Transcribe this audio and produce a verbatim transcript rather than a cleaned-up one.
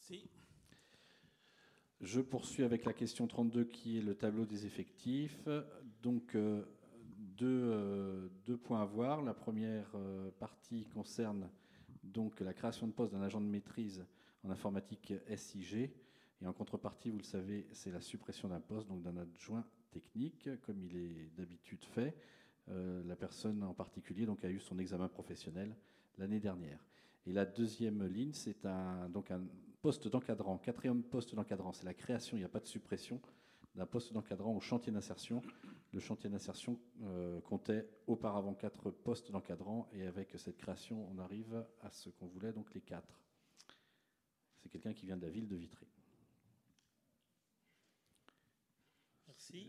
Merci. Je poursuis avec la question trente-deux qui est le tableau des effectifs. Donc, euh, deux, euh, deux points à voir. La première euh, partie concerne donc la création de poste d'un agent de maîtrise en informatique S I G. Et en contrepartie, vous le savez, c'est la suppression d'un poste, donc d'un adjoint technique, comme il est d'habitude fait. Euh, la personne en particulier donc, a eu son examen professionnel l'année dernière. Et la deuxième ligne, c'est un, donc un poste d'encadrant, quatrième poste d'encadrant. C'est la création, il n'y a pas de suppression, d'un poste d'encadrant au chantier d'insertion. Le chantier d'insertion euh, comptait auparavant quatre postes d'encadrant et avec cette création, on arrive à ce qu'on voulait, donc les quatre. C'est quelqu'un qui vient de la ville de Vitré.